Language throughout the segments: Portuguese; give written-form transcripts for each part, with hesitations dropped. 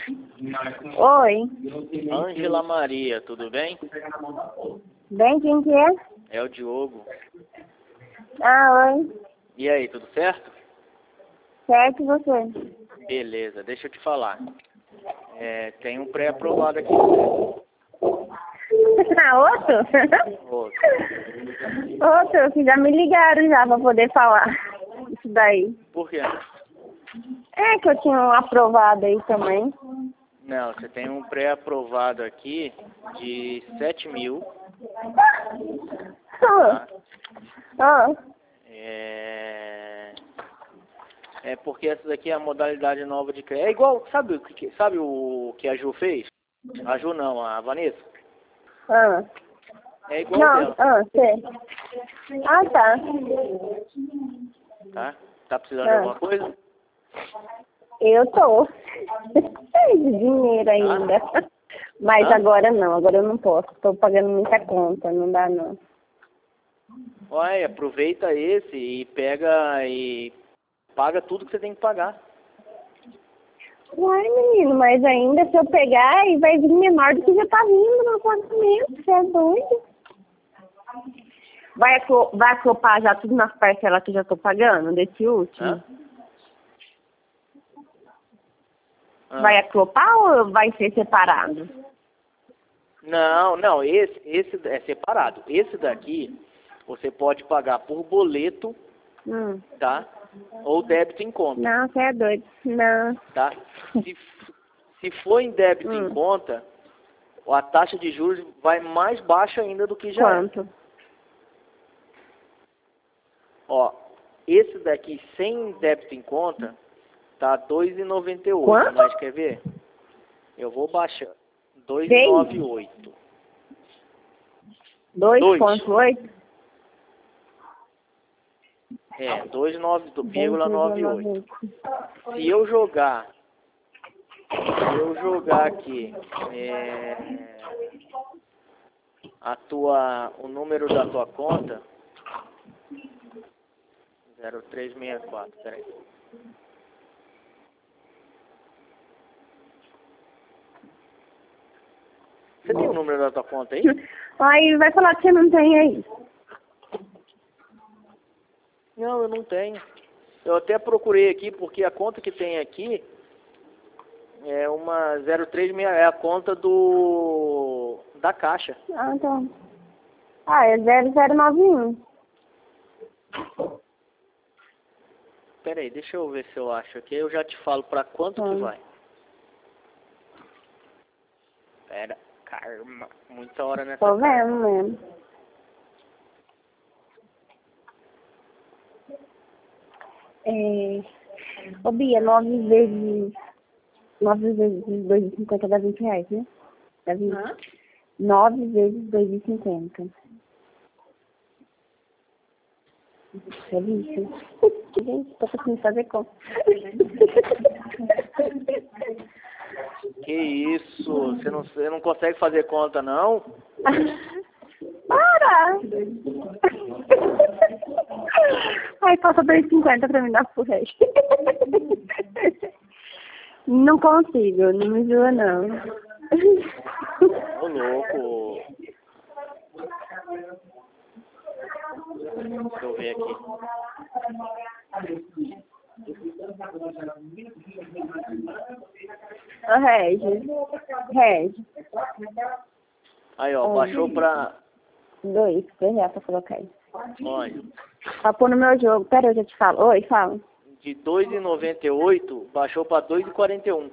Oi. Ângela Maria, tudo bem? Bem, quem que é? É o Diogo. Ah, oi. E aí, tudo certo? Certo, e você? Beleza, deixa eu te falar. Tem um pré-aprovado aqui. Ah, outro? Outro. Outro, que já me ligaram já pra poder falar isso daí. Por quê? É que eu tinha um aprovado aí também. Não, você tem um pré-aprovado aqui de 7 mil. Tá? Ah, É porque essa daqui é a modalidade nova de crédito. É igual, sabe o que a Ju fez? A Ju não, a Vanessa. ah. É igual Não, dela, sei. Ah, tá. tá? Tá precisando de alguma coisa? Eu tô. Tem dinheiro ainda. Mas agora não, agora eu não posso. Tô pagando muita conta, não dá não. Olha, aproveita esse e pega e paga tudo que você tem que pagar. Uai, menino, mas ainda se eu pegar e vai vir menor do que já tá vindo no apartamento, você é doido? Vai acopar já tudo nas parcelas que eu já tô pagando, desse último? Vai acopar ou vai ser separado? Não, esse é separado. Esse daqui você pode pagar por boleto, tá? Ou débito em conta. Não, você é doido. Não. Tá? Se for em débito em conta, a taxa de juros vai mais baixa ainda do que já Quanto? Ó, esse daqui sem débito em conta tá 2,98. Quanto? Mas quer ver? Eu vou baixar. 2,98. 2,8? 2,98. Se eu jogar aqui o número da tua conta 0364, peraí. Você tem o número da tua conta aí? Aí vai falar que você não tem aí. Não, eu não tenho. Eu até procurei aqui, porque a conta que tem aqui é uma 036, é a conta da Caixa. Ah, então. Ah, é 0091. Peraí, deixa eu ver se eu acho aqui. Eu já te falo pra quanto que vai. Pera, karma. Muita hora nessa. Tô vendo mesmo. Ô Bia, 9 vezes 2,50 dá R$20, né? Dá 20. 9 vezes 2,50. É 20. Gente, tô conseguindo fazer conta. Que isso? Você não consegue fazer conta, não? Para! Ai, passa 2,50 pra mim dar pro resto. Não consigo, não me zoa não. Ô, louco. Deixa eu ver aqui. Ô, Regis. Aí, ó, baixou pra... 2 R$ pra colocar aí. Olha. Pra pôr no meu jogo. Pera, eu já te falo. Oi, fala. De 2,98 baixou pra 2,41.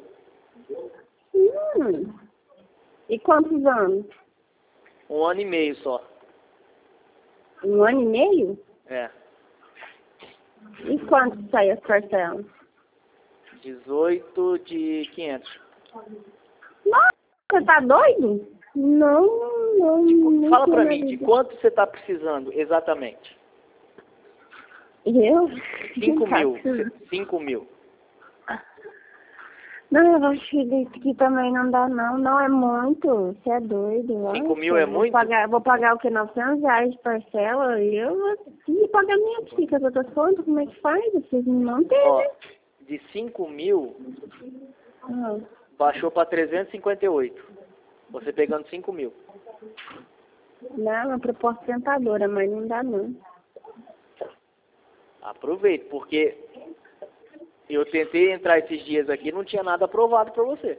E quantos anos? 1 ano e meio só. 1 ano e meio? É. E quanto sai as parcelas? 18 de 500. Nossa, você tá doido? Não. Fala pra mim, de quanto você tá precisando exatamente? Eu? 5 mil. 5 mil. Não, eu acho que isso aqui também não dá não. Não é muito. Você é doido. 5 mil é muito? Vou pagar o quê? R$900 de parcela? E eu vou pagar minha tica as outras contas. Como é que faz? Vocês não tem, né? De 5 mil, baixou para 358. Você pegando 5 mil. Não, é proposta tentadora, mas não dá não. Aproveite, porque eu tentei entrar esses dias aqui e não tinha nada aprovado para você.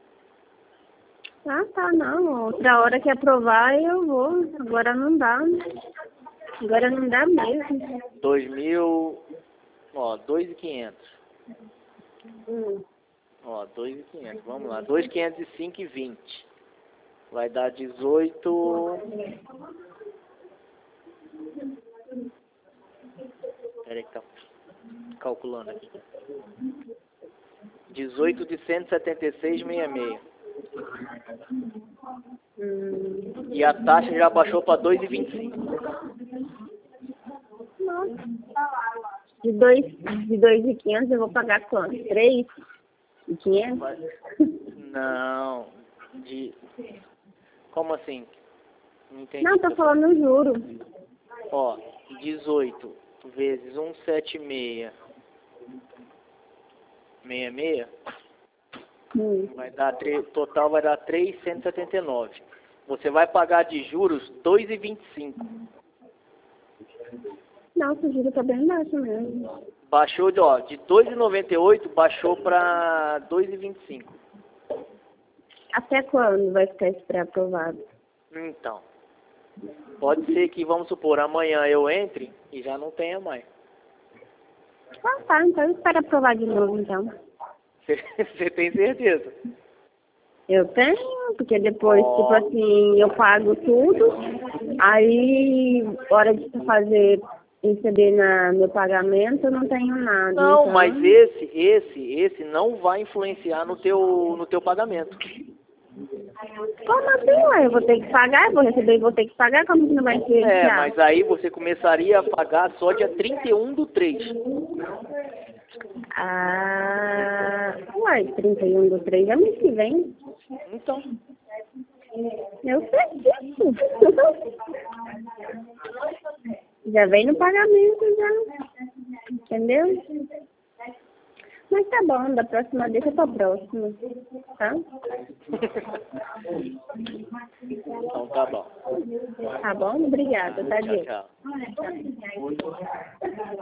Ah, tá, não. Outra hora que aprovar eu vou. Agora não dá. Agora não dá mesmo. 2.000, ó, 2.500. Hum. Ó, 2.500, vamos lá. 2.505,20. Vai dar 18... Peraí que tá calculando aqui. 18 de 176,66. E a taxa já baixou para 2,25. De 2.500 eu vou pagar quanto? 3.500? Não. Como assim? Não entendi. Não, tô falando no juro. Ó, 18 vezes 176. 66. Vai dar, total vai dar 3.179. Você vai pagar de juros 2,25. Nossa, o juro tá bem baixo mesmo. Baixou de 2,98 baixou para 2,25. Até quando vai ficar esse pré-aprovado? Então, pode ser que, vamos supor, amanhã eu entre e já não tenha mais. Ah, tá, então eu espero aprovar de novo, então. Você tem certeza? Eu tenho, porque depois, tipo assim, eu pago tudo, aí, hora de receber meu pagamento, eu não tenho nada. Não, então... mas esse não vai influenciar no teu pagamento. Como assim, ué? Eu vou ter que pagar, eu vou receber e vou ter que pagar, como que não vai influenciar? Mas aí você começaria a pagar só dia 31/3. Ah, ué, 31/3 é mês que vem. Então. Eu sei disso. Já vem no pagamento, já. Entendeu? Mas tá bom, da próxima vez eu tô próximo, tá? Então tá bom. Tá bom? Obrigada, tá, Tchau, tchau.